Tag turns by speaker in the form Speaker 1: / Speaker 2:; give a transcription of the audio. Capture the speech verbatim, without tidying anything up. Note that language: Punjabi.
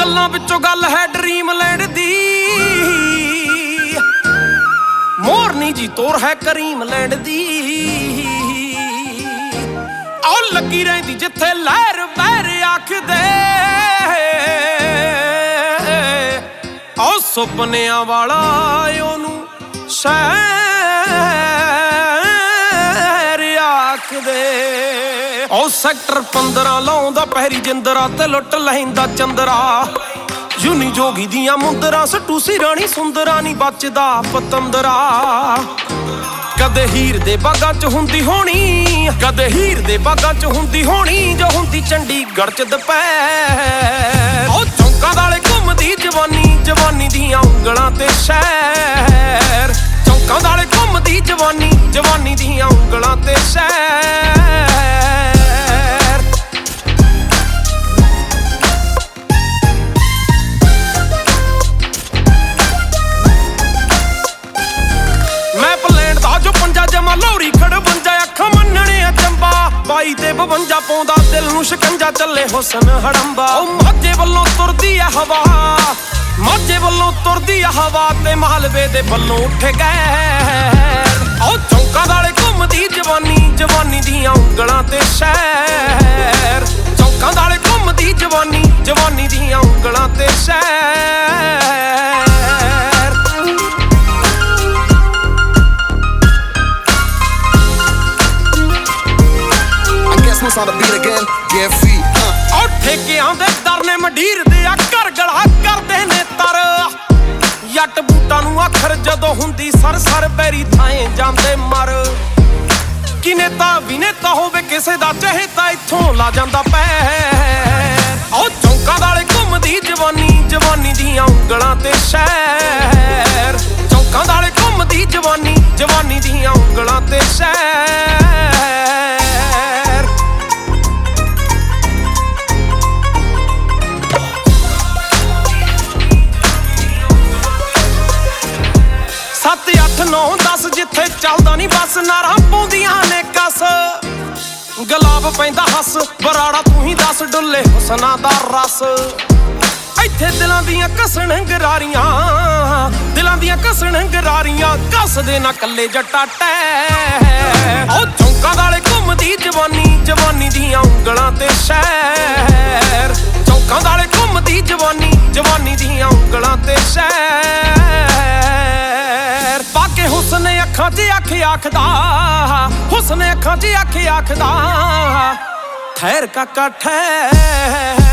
Speaker 1: ਗੱਲਾਂ ਵਿੱਚੋਂ ਗੱਲ ਹੈ ਡ੍ਰੀਮਲੈਂਡ ਦੀ, ਮੋਰਨੀ ਜੀ ਤੋਰ ਹੈ ਕਰੀਮਲੈਂਡ ਦੀ। ਆਹ ਲੱਗੀ ਰਹਿੰਦੀ ਜਿੱਥੇ ਲਹਿਰ ਬਹਿਰ ਆਖਦੇ, ਆਹ ਸੁਪਨਿਆਂ ਵਾਲਾ ਉਹਨੂੰ ਸ਼ਹਿਰ ਆਖਦੇ। ਉਹ ਸੈਕਟਰ ਪੰਦਰਾਂ ਲਾਉਂਦਾ ਪਹਿਰੀ ਜਿੰਦਰਾ ਤੇ ਲੁੱਟ ਲੈਂਦਾ ਚੰਦਰਾ। ਜੁਨੀ ਜੋਗੀ ਦੀਆਂ ਮੁੰਦਰਾਂ ਸਟੂ ਸੀ ਰਾਣੀ ਸੁੰਦਰਾ ਨੀ ਬਚਦਾ ਪਤੰਦਰਾ। ਕਦੇ ਹੀਰ ਦੇ ਬਾਗਾਂ ਚ ਹੁੰਦੀ ਹੋਣੀ, ਕਦੇ ਹੀਰ ਦੇ ਬਾਗਾਂ ਚ ਹੁੰਦੀ ਹੋਣੀ ਜੋ ਹੁੰਦੀ ਚੰਡੀਗੜ੍ਹ ਚ ਦੁਪਹਿਰ। ਉਹ ਚੌਂਕਾਂ ਵਾਲੇ ਘੁੰਮਦੀ ਜਵਾਨੀ, ਜਵਾਨੀ ਦੀਆਂ ਉਂਗਲਾਂ ਤੇ ਸ਼ਹਿਰ। ਚੌਂਕਾਂ ਵਾਲੇ ਘੁੰਮਦੀ ਜਵਾਨੀ, ਜਵਾਨੀ ਦੀਆਂ ਉਂਗਲਾਂ ਤੇ ਸ਼ਹਿਰ। ਮੈਂ ਪਲੈਂਡ ਦਾ ਜੋ ਪੰਜਾ ਜਮਾ ਲੋੜੀ ਖੜ ਬੰਜਾ ਅੱਖਾਂ ਮੰਨਣੇ ਅਚੰਬਾ। ਬਾਈ ਤੇ ਬਵੰਜਾ ਪਾਉਂਦਾ ਦਿਲ ਨੂੰ ਸ਼ਿਕੰਜਾ ਚੱਲੇ ਹੁਸਨ ਹੜੰਬਾ। ਉਹ ਮਾਝੇ ਵੱਲੋਂ ਤੁਰਦੀ ਆ ਹਵਾ, ਮਾਝੇ ਵੱਲੋਂ ਤੁਰਦੀ ਆ ਹਵਾ ਤੇ ਮਾਲਵੇ ਦੇ ਵੱਲੋਂ ਉੱਠ ਗਏ। ਉਹ ਚੌਂਕਾਂ ਵਾਲੇ ਘੁੰਮਦੀ ਜਵਾਨੀ, ਜਵਾਨੀ ਦੀਆਂ ਉਂਗਲਾਂ ਤੇ ਸ਼ਹਿਰ। ਚੌਂਕਾਂ ਵਾਲੇ ਘੁੰਮਦੀ ਜਵਾਨੀ, ਜਵਾਨੀ ਦੀਆਂ ਉਂਗਲਾਂ ਤੇ ਸ਼ਹਿਰ।
Speaker 2: On the beat again, get free, huh?
Speaker 1: ਉਹ ਠੇਕਿਆਂ ਦੇ ਦਰ ਨੇ ਮੰਡੀਰ ਦੇ ਆ ਘਰ ਗਲਾ ਕਰਦੇ ਨੇ ਤਰ। ਜੱਟ ਬੂਟਾਂ ਨੂੰ ਆਖਰ ਜਦੋਂ ਹੁੰਦੀ ਸਰ ਸਰ ਬੈਰੀ ਥਾਂ ਜਾਂਦੇ ਮਰ। ਕਿ ਨੇਤਾ ਵੀ ਨੇਤਾ ਹੋਵੇ ਕਿਸੇ ਦਾ ਚਹੇਤਾ ਇੱਥੋਂ ਲਾ ਜਾਂਦਾ ਪੈਰ। ਉਹ ਚੌਂਕਾਂ ਵਾਲੇ ਘੁੰਮਦੀ ਜਵਾਨੀ, ਜਵਾਨੀ ਦੀਆਂ ਉਂਗਲਾਂ ਤੇ ਸ਼ਹਿਰ। ਚੌਂਕਾਂ ਵਾਲੇ ਘੁੰਮਦੀ ਜਵਾਨੀ, ਜਵਾਨੀ ਦੀਆਂ ਉਂਗਲਾਂ ਤੇ ਸ਼ਹਿਰ। ਸੱਤ ਅੱਠ ਨੌ ਦਸ ਜਿੱਥੇ ਚੱਲਦਾ ਨੀ ਬੱਸ, ਨਾਰਾਂ ਪਾਉਂਦੀਆਂ ਨੇ ਕੱਸ। ਗੁਲਾਬ ਪੈਂਦਾ ਹੱਸ ਬਰਾੜਾ ਤੂੰ ਹੀ ਦੱਸ, ਡੁੱਲੇ ਹੁਸਨਾਂ ਦਾ ਰਸ। ਇੱਥੇ ਦਿਲਾਂ ਦੀਆਂ ਘਸਣ ਗਰਾਰੀਆਂ, ਦਿਲਾਂ ਦੀਆਂ ਘਸਣ ਗਰਾਰੀਆਂ ਕੱਸਦੇ ਨਾ ਕੱਲੇ ਜੱਟਾ ਟੈ। ਉਹ ਚੌਂਕਾਂ ਵਾਲੇ ਘੁੰਮਦੀ ਜਵਾਨੀ, ਜਵਾਨੀ ਦੀਆਂ ਉਂਗਲਾਂ ਤੇ ਸ਼ਹਿਰ। ਚੌਂਕਾਂ ਵਾਲੇ ਘੁੰਮਦੀ ਜਵਾਨੀ, ਜਵਾਨੀ ਦੀਆਂ ਉਂਗਲਾਂ ਤੇ ਸ਼ਹਿਰ। ਬਾਕੇ ਹੁਸਨ ਅੱਖਾਂ 'ਚ ਅੱਖ ਆਖਦਾ, ਹੁਸਨ ਅੱਖਾਂ 'ਚ ਅੱਖ ਆਖਦਾ ਠਹਿਰ ਕਾਕਾ ਠਹਿਰ।